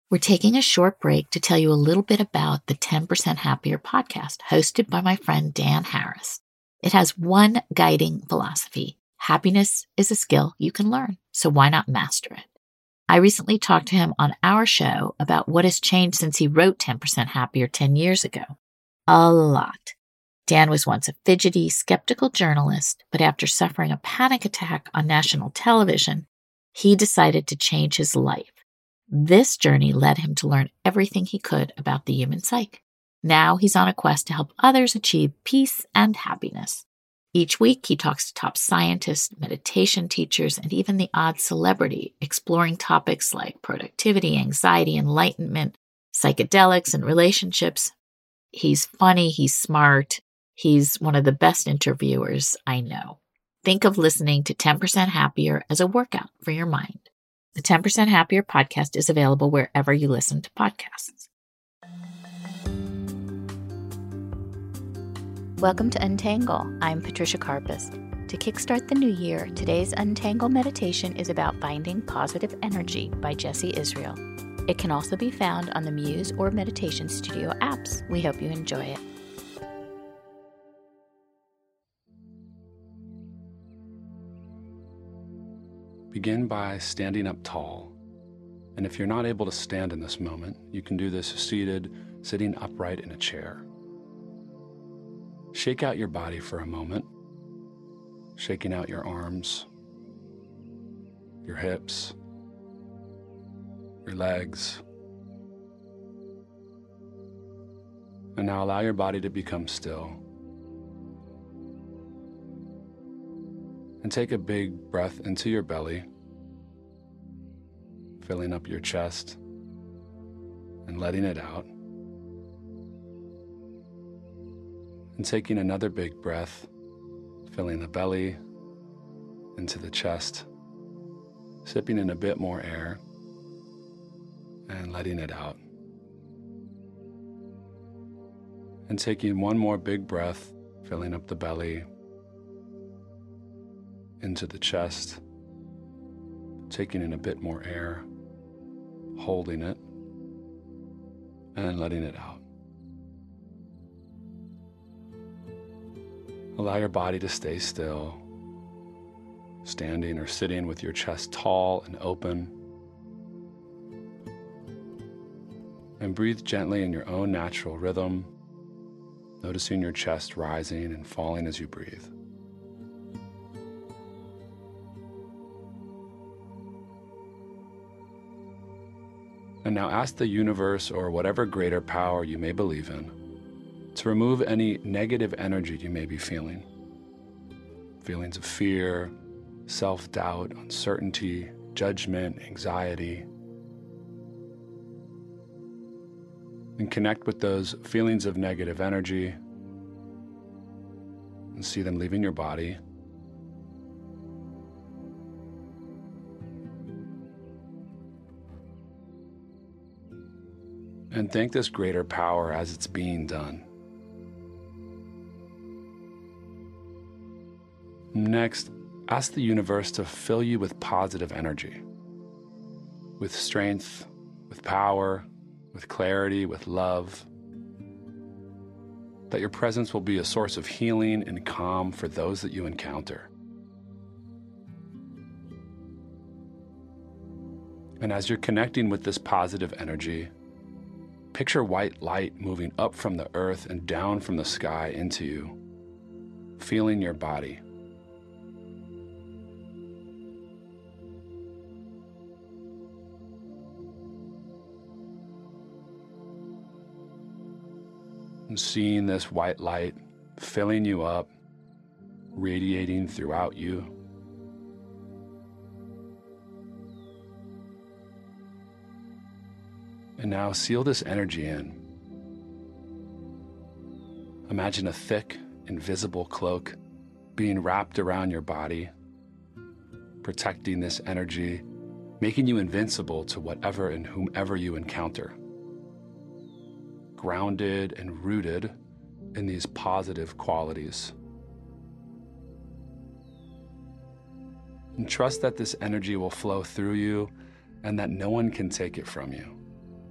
We're taking a short break to tell you a little bit about the 10% Happier podcast hosted by my friend Dan Harris. It has one guiding philosophy. Happiness is a skill you can learn, so why not master it? I recently talked to him on our show about what has changed since he wrote 10% Happier 10 years ago. A lot. Dan was once a fidgety, skeptical journalist, but after suffering a panic attack on national television, he decided to change his life. This journey led him to learn everything he could about the human psyche. Now he's on a quest to help others achieve peace and happiness. Each week, he talks to top scientists, meditation teachers, and even the odd celebrity, exploring topics like productivity, anxiety, enlightenment, psychedelics, and relationships. He's funny, he's smart, he's one of the best interviewers I know. Think of listening to 10% Happier as a workout for your mind. The 10% Happier podcast is available wherever you listen to podcasts. Welcome to Untangle. I'm Patricia Karpus. To kickstart the new year, today's Untangle meditation is about finding positive energy by Jesse Israel. It can also be found on the Muse or Meditation Studio apps. We hope you enjoy it. Begin by standing up tall. And if you're not able to stand in this moment, you can do this seated, sitting upright in a chair. Shake out your body for a moment, shaking out your arms, your hips, your legs. And now allow your body to become still. And take a big breath into your belly, filling up your chest and letting it out. And taking another big breath, filling the belly into the chest, sipping in a bit more air and letting it out. And taking one more big breath, filling up the belly into the chest, taking in a bit more air, holding it, and letting it out. Allow your body to stay still, standing or sitting with your chest tall and open. And breathe gently in your own natural rhythm, noticing your chest rising and falling as you breathe. And now ask the universe or whatever greater power you may believe in to remove any negative energy you may be feeling. Feelings of fear, self-doubt, uncertainty, judgment, anxiety. And connect with those feelings of negative energy and see them leaving your body. And thank this greater power as it's being done. Next, ask the universe to fill you with positive energy, with strength, with power, with clarity, with love. That your presence will be a source of healing and calm for those that you encounter. And as you're connecting with this positive energy, picture white light moving up from the earth and down from the sky into you, feeling your body. And seeing this white light filling you up, radiating throughout you. And now seal this energy in. Imagine a thick, invisible cloak being wrapped around your body, protecting this energy, making you invincible to whatever and whomever you encounter. Grounded and rooted in these positive qualities. And trust that this energy will flow through you and that no one can take it from you.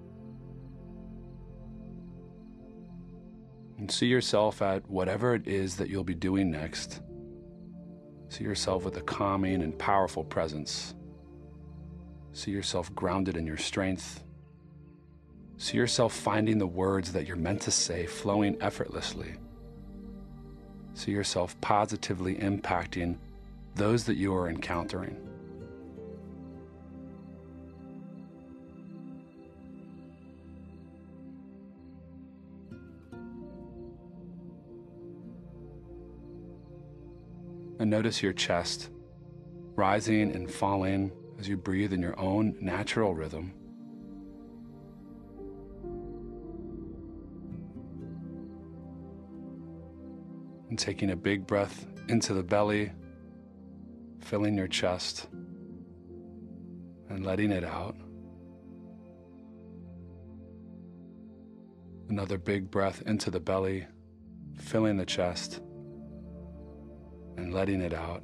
And see yourself at whatever it is that you'll be doing next. See yourself with a calming and powerful presence. See yourself grounded in your strength. See yourself finding the words that you're meant to say flowing effortlessly. See yourself positively impacting those that you are encountering. And notice your chest rising and falling as you breathe in your own natural rhythm. And taking a big breath into the belly, filling your chest, and letting it out. Another big breath into the belly, filling the chest, and letting it out.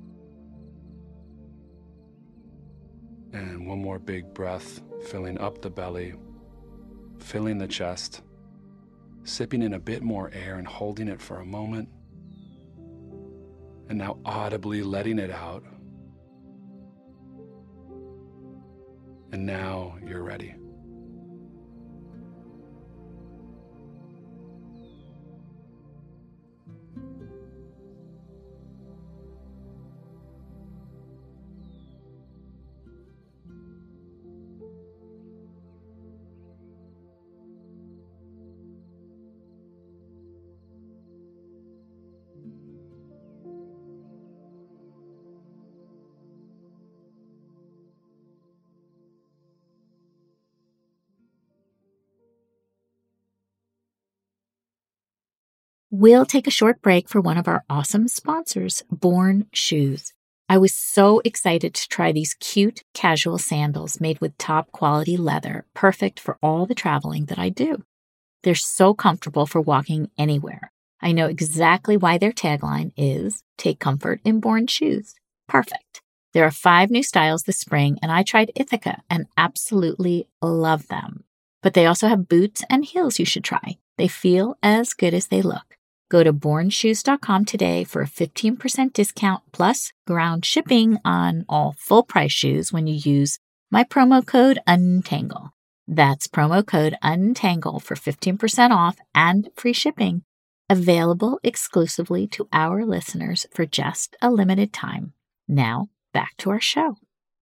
And one more big breath, filling up the belly, filling the chest, sipping in a bit more air and holding it for a moment. And now audibly letting it out. And now you're ready. We'll take a short break for one of our awesome sponsors, Born Shoes. I was so excited to try these cute casual sandals made with top quality leather, perfect for all the traveling that I do. They're so comfortable for walking anywhere. I know exactly why their tagline is, "Take comfort in Born Shoes." Perfect. There are 5 new styles this spring, and I tried Ithaca and absolutely love them. But they also have boots and heels you should try. They feel as good as they look. Go to bornshoes.com today for a 15% discount plus ground shipping on all full-price shoes when you use my promo code UNTANGLE. That's promo code UNTANGLE for 15% off and free shipping, available exclusively to our listeners for just a limited time. Now, back to our show.